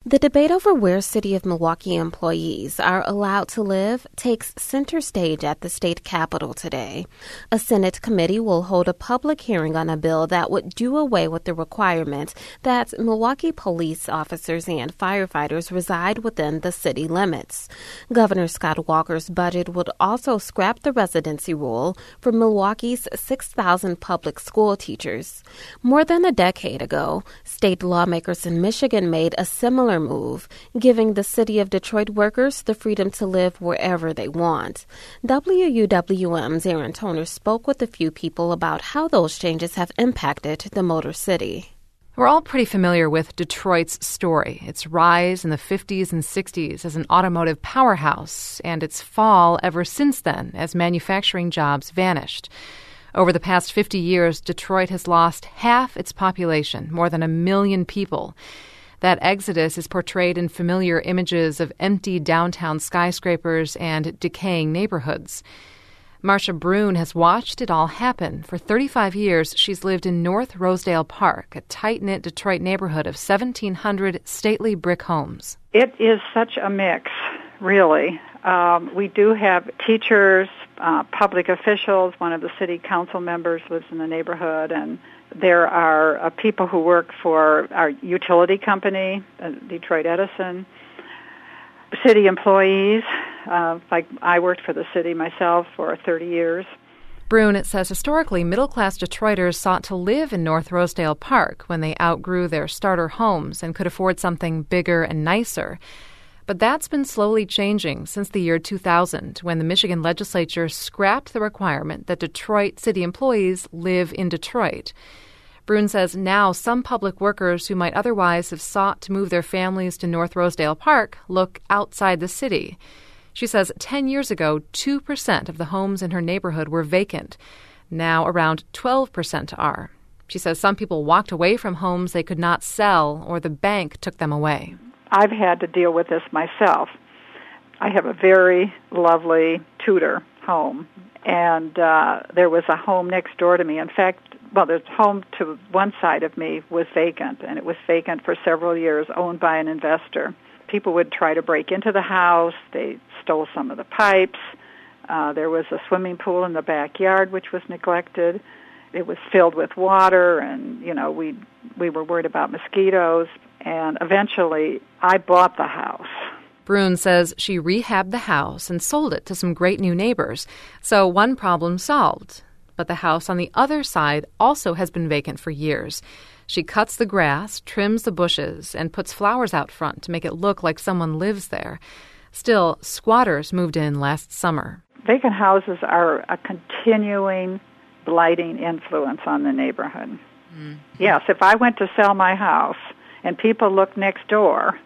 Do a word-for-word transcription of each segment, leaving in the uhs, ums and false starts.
The debate over where City of Milwaukee employees are allowed to live takes center stage at the state capitol today. A Senate committee will hold a public hearing on a bill that would do away with the requirement that Milwaukee police officers and firefighters reside within the city limits. Governor Scott Walker's budget would also scrap the residency rule for Milwaukee's six thousand public school teachers. More than a decade ago, state lawmakers in Michigan made a similar move, giving the city of Detroit workers the freedom to live wherever they want. W U W M's Aaron Toner spoke with a few people about how those changes have impacted the Motor City. We're all pretty familiar with Detroit's story, its rise in the fifties and sixties as an automotive powerhouse, and its fall ever since then as manufacturing jobs vanished. Over the past fifty years, Detroit has lost half its population, more than a million people. That exodus is portrayed in familiar images of empty downtown skyscrapers and decaying neighborhoods. Marcia Brune has watched it all happen. For thirty-five years, she's lived in North Rosedale Park, a tight-knit Detroit neighborhood of seventeen hundred stately brick homes. It is such a mix, really. Um, we do have teachers, uh, public officials. One of the city council members lives in the neighborhood, and there are uh, people who work for our utility company, uh, Detroit Edison, city employees. Uh, like I worked for the city myself for thirty years. Brune says historically middle-class Detroiters sought to live in North Rosedale Park when they outgrew their starter homes and could afford something bigger and nicer. But that's been slowly changing since the year two thousand, when the Michigan legislature scrapped the requirement that Detroit city employees live in Detroit. Brune says now some public workers who might otherwise have sought to move their families to North Rosedale Park look outside the city. She says ten years ago, two percent of the homes in her neighborhood were vacant. Now around twelve percent are. She says some people walked away from homes they could not sell or the bank took them away. I've had to deal with this myself. I have a very lovely Tudor home, and uh, there was a home next door to me. In fact, well, the home to one side of me was vacant, and it was vacant for several years, owned by an investor. People would try to break into the house. They stole some of the pipes. Uh, there was a swimming pool in the backyard, which was neglected. It was filled with water, and, you know, we we were worried about mosquitoes. And eventually, I bought the house. Brune says she rehabbed the house and sold it to some great new neighbors. So one problem solved. But the house on the other side also has been vacant for years. She cuts the grass, trims the bushes, and puts flowers out front to make it look like someone lives there. Still, squatters moved in last summer. Vacant houses are a continuing blighting influence on the neighborhood. Mm-hmm. Yes, if I went to sell my house and people look next door.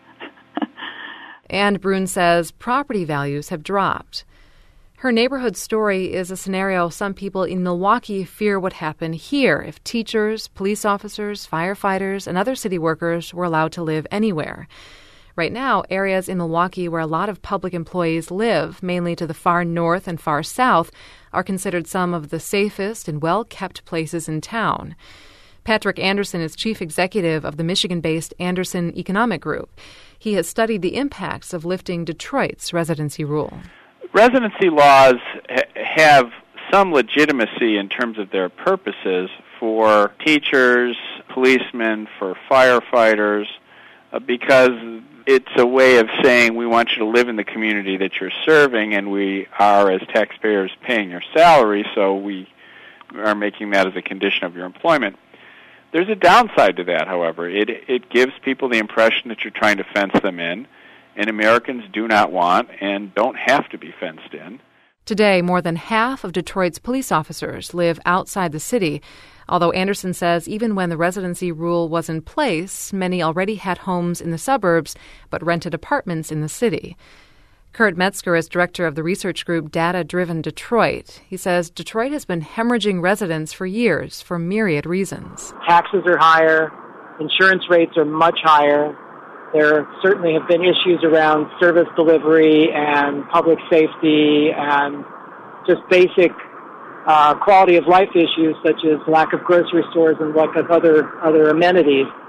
And Brune says property values have dropped. Her neighborhood story is a scenario some people in Milwaukee fear would happen here if teachers, police officers, firefighters, and other city workers were allowed to live anywhere. Right now, areas in Milwaukee where a lot of public employees live, mainly to the far north and far south, are considered some of the safest and well-kept places in town. Patrick Anderson is chief executive of the Michigan-based Anderson Economic Group. He has studied the impacts of lifting Detroit's residency rule. Residency laws ha- have some legitimacy in terms of their purposes for teachers, policemen, for firefighters, uh, because it's a way of saying we want you to live in the community that you're serving, and we are, as taxpayers, paying your salary, so we are making that as a condition of your employment. There's a downside to that, however. It it gives people the impression that you're trying to fence them in, and Americans do not want and don't have to be fenced in. Today, more than half of Detroit's police officers live outside the city, although Anderson says even when the residency rule was in place, many already had homes in the suburbs but rented apartments in the city. Kurt Metzger is director of the research group Data Driven Detroit. He says Detroit has been hemorrhaging residents for years for myriad reasons. Taxes are higher, insurance rates are much higher. There certainly have been issues around service delivery and public safety and just basic uh, quality of life issues such as lack of grocery stores and lack of other, other amenities.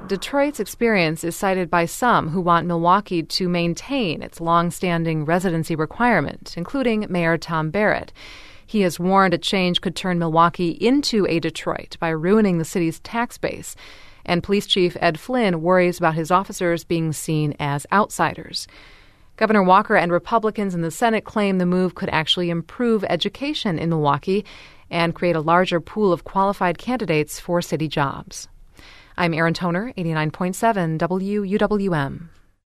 Detroit's experience is cited by some who want Milwaukee to maintain its long-standing residency requirement, including Mayor Tom Barrett. He has warned a change could turn Milwaukee into a Detroit by ruining the city's tax base. And Police Chief Ed Flynn worries about his officers being seen as outsiders. Governor Walker and Republicans in the Senate claim the move could actually improve education in Milwaukee and create a larger pool of qualified candidates for city jobs. I'm Erin Toner, eighty-nine point seven W U W M.